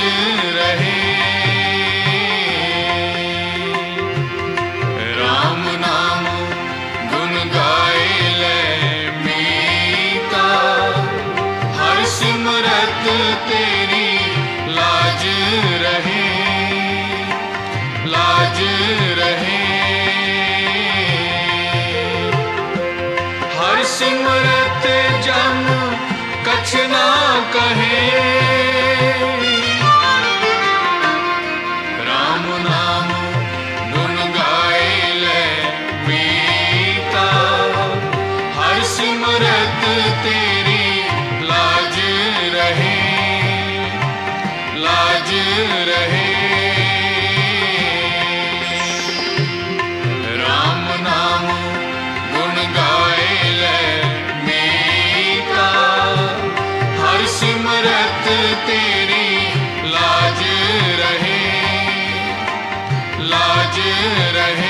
रहे। राम नाम गुण गाए ले मीता, हर सिमरत तेरी लाज रहे, लाज रहे। हर सिमरत जम कछ ना कहे, राम नाम गुण गाए ले मीता, हर सिमरत तेरी लाज रहे, लाज रहे। राम नाम गुण गाए ले मीता, हर सिमरत तेरी लाज रहे, लाज रहे।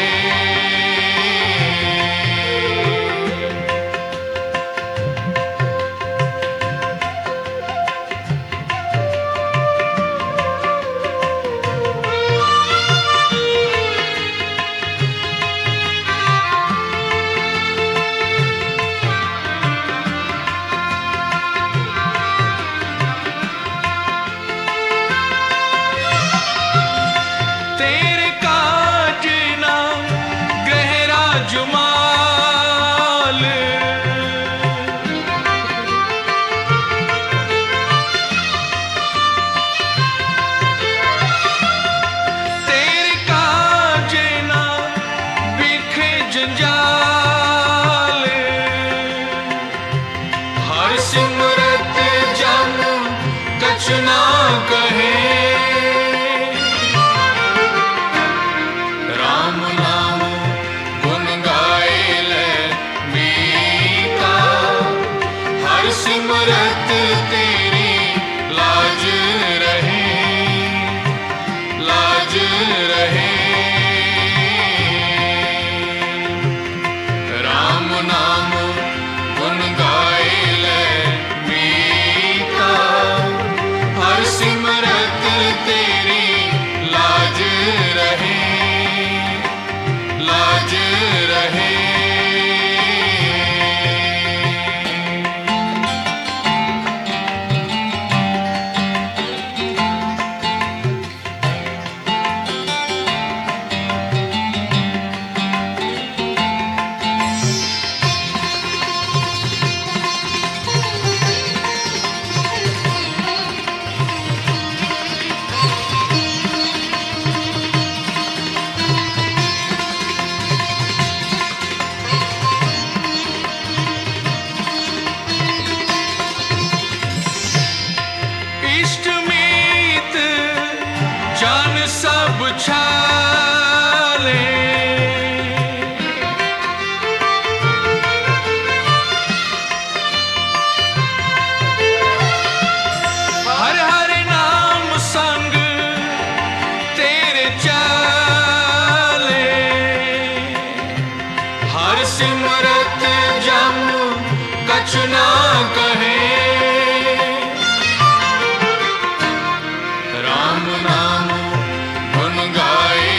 तेरे काज ना गहरा जुमाल, तेरे काज ना बिखे जंजाल, हर सिमरत जम कछ ना कहे, राम नाम गुण गाए ले मीता, हर सिमरत तेरी लाज रहे, लाज रहे। राम नाम गुण गाए ले मीता, हर सिमरत तेरी लाज रहे, लाज रहे। इष्ट मीत जान सब छाले, हर हर नाम संग तेरे चाले, हर सिमरत जम कछ ना कहे, राम नाम गुण गाए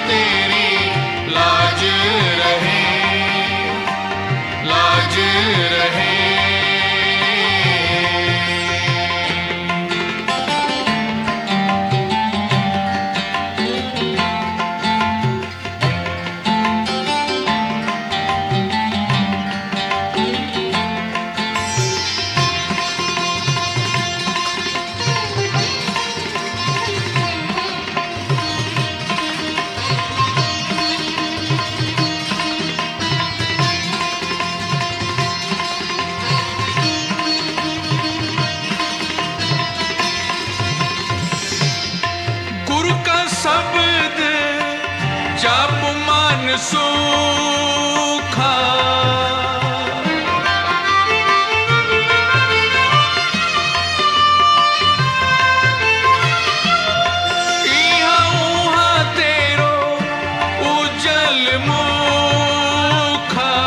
तेरी लाज रहे, लाज रहे। शब्द जप मन सूखा, इहाँ उहाँ तेरो उजल मुखा।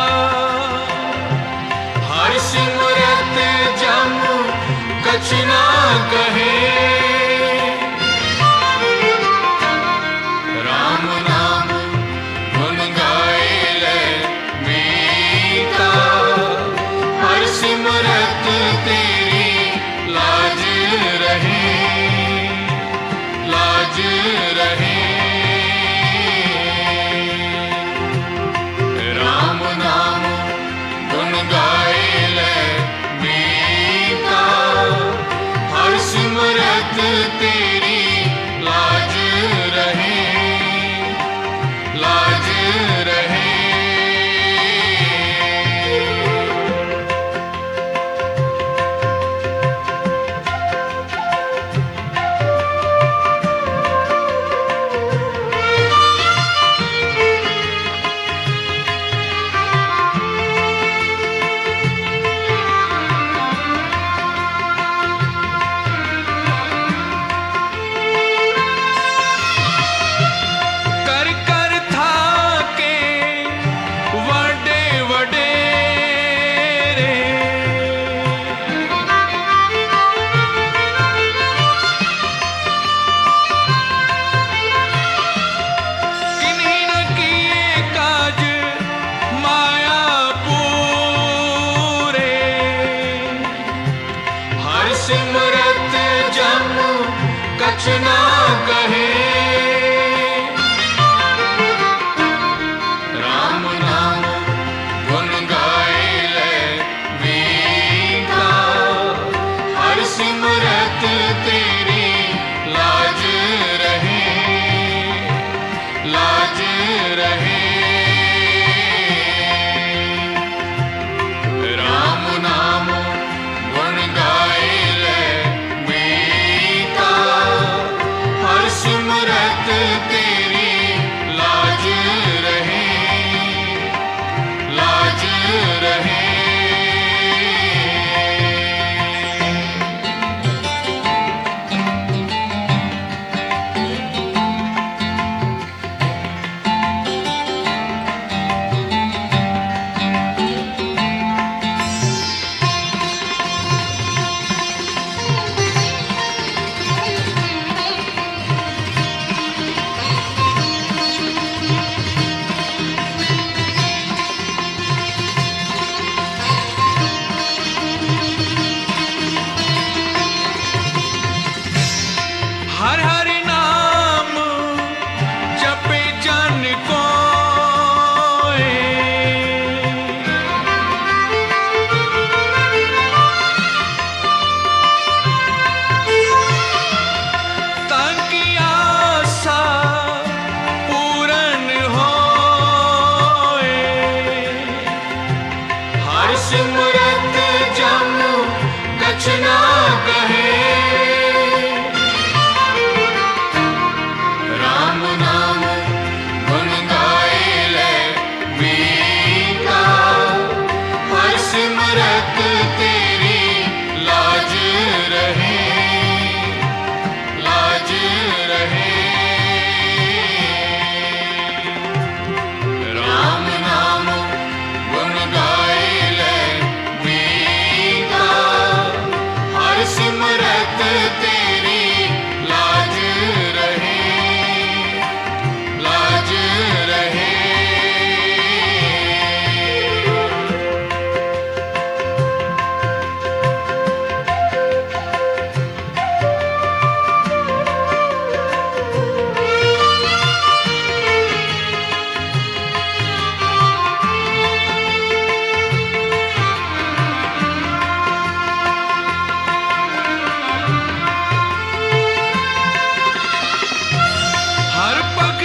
हर सिमरत जम कछ ना कहे, राम नाम गुण गाए ले मीता। हर सिमरत तेरी लाज रहे, लाज रहे।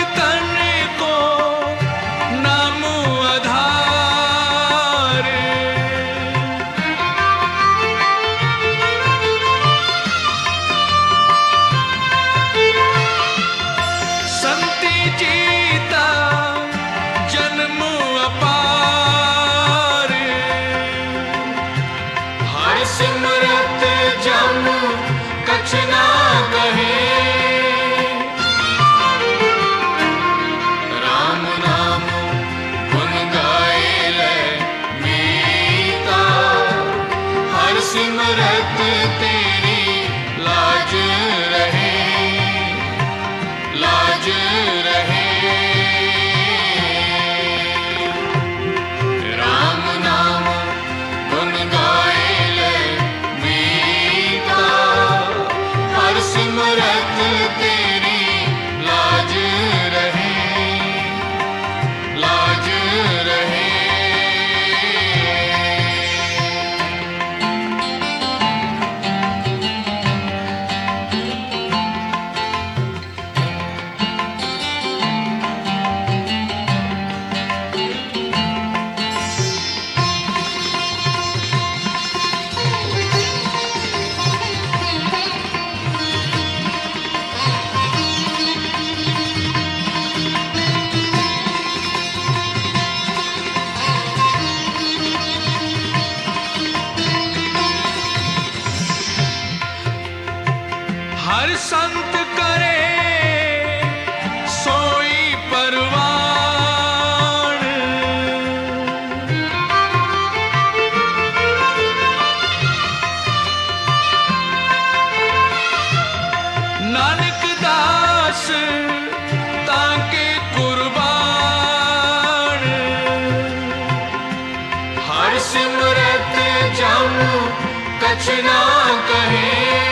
तन को नाम आधार। संति जीता जन्म अपार। हर सिमरत जम कछ ना कहे, राम नाम गुन गाए ले मीता। हर सिमरत तेरी लाज रहे, लाज रहे। राम नाम गुन गाए ले मीता। हर सिमरत तेरी लाज रहे, लाज रहे। हर संत करे सोई परवान। नानक दास ताके कुर्बान। हर सिमरत जम कछ ना कहे,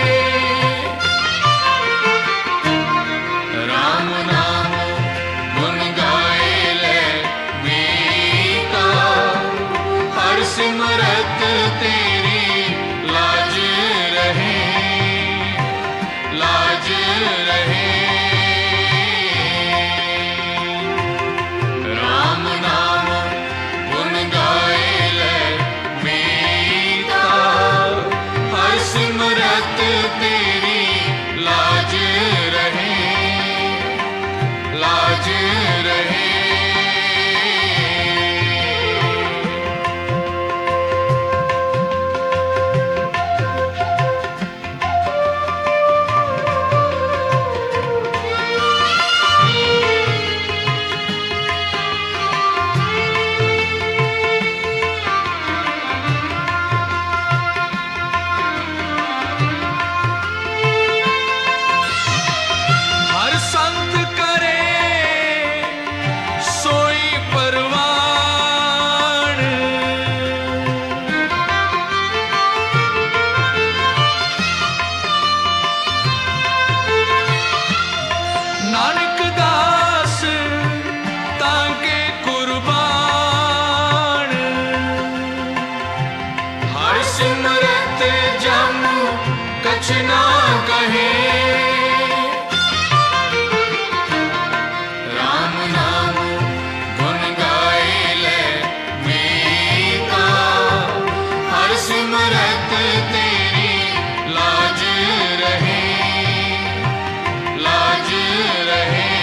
राम नाम गुन गाए ले मीता। हर सिमरत तेरी लाज रहे, लाज रहे। राम नाम गुन गाए ले मीता। हर सिमरत तेरी लाज रहे, लाज रहे। हर संत करे सोई परवान। नानक दास ताके कुर्बान। हर सिमरत जम कछ ना कहे, राम नाम गुन गाए ले मीता। हर सिमरत तेरी लाज रहे, लाज रहे।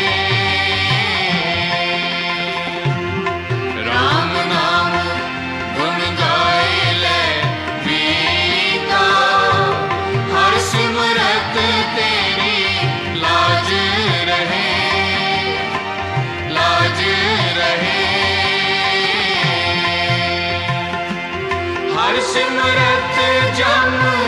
राम नाम गुन गाए ले मीता। हर सिमरत तेरी लाज रहे, लाज रहे। हर सिमरत जम